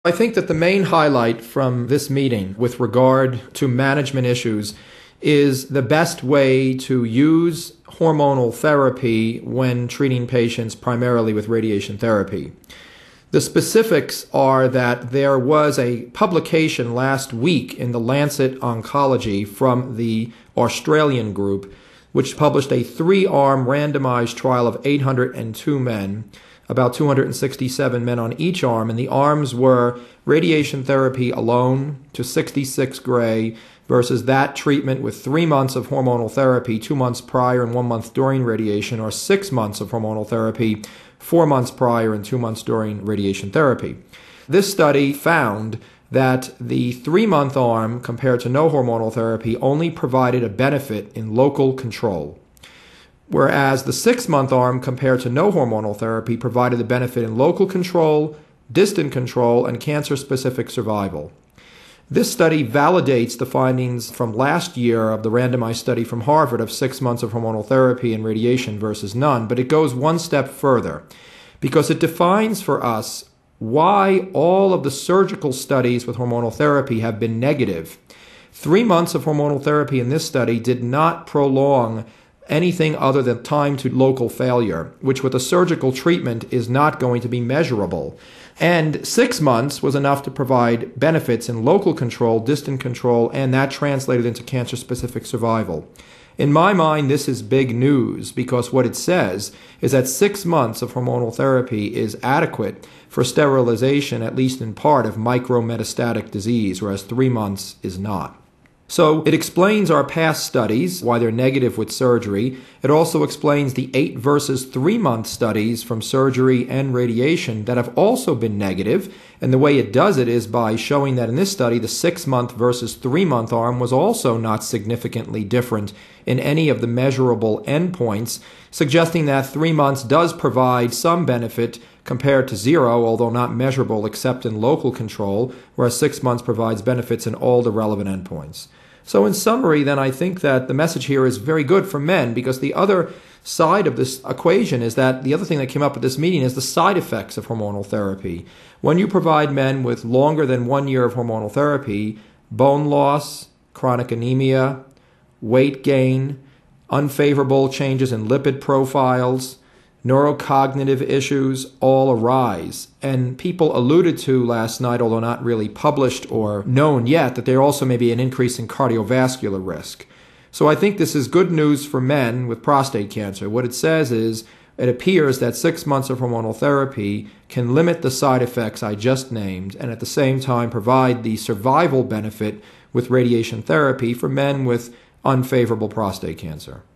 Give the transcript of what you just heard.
I think that the main highlight from this meeting with regard to management issues is the best way to use hormonal therapy when treating patients primarily with radiation therapy. The specifics are that there was a publication last week in the Lancet Oncology from the Australian group, which published a 3-arm randomized trial of 802 men, about 267 men on each arm, and the arms were radiation therapy alone to 66 gray versus that treatment with 3 months of hormonal therapy, 2 months prior and 1 month during radiation, or 6 months of hormonal therapy, 4 months prior and 2 months during radiation therapy. This study found that the 3-month arm compared to no hormonal therapy only provided a benefit in local control, whereas the 6-month arm compared to no hormonal therapy provided the benefit in local control, distant control, and cancer-specific survival. This study validates the findings from last year of the randomized study from Harvard of 6 months of hormonal therapy and radiation versus none, but it goes one step further because it defines for us why all of the surgical studies with hormonal therapy have been negative. 3 months of hormonal therapy in this study did not prolong anything other than time to local failure, which with a surgical treatment is not going to be measurable. And 6 months was enough to provide benefits in local control, distant control, and that translated into cancer-specific survival. In my mind, this is big news because what it says is that 6 months of hormonal therapy is adequate for sterilization, at least in part, of micrometastatic disease, whereas 3 months is not. So it explains our past studies, why they're negative with surgery. It also explains the 8 versus 3 month studies from surgery and radiation that have also been negative. And the way it does it is by showing that in this study, the 6 month versus 3 month arm was also not significantly different in any of the measurable endpoints, suggesting that 3 months does provide some benefit compared to 0, although not measurable except in local control, whereas 6 months provides benefits in all the relevant endpoints. So in summary, then, I think that the message here is very good for men because the other side of this equation is that the other thing that came up at this meeting is the side effects of hormonal therapy. When you provide men with longer than 1 year of hormonal therapy, bone loss, chronic anemia, weight gain, unfavorable changes in lipid profiles, neurocognitive issues all arise. And people alluded to last night, although not really published or known yet, that there also may be an increase in cardiovascular risk. So I think this is good news for men with prostate cancer. What it says is it appears that 6 months of hormonal therapy can limit the side effects I just named and at the same time provide the survival benefit with radiation therapy for men with unfavorable prostate cancer.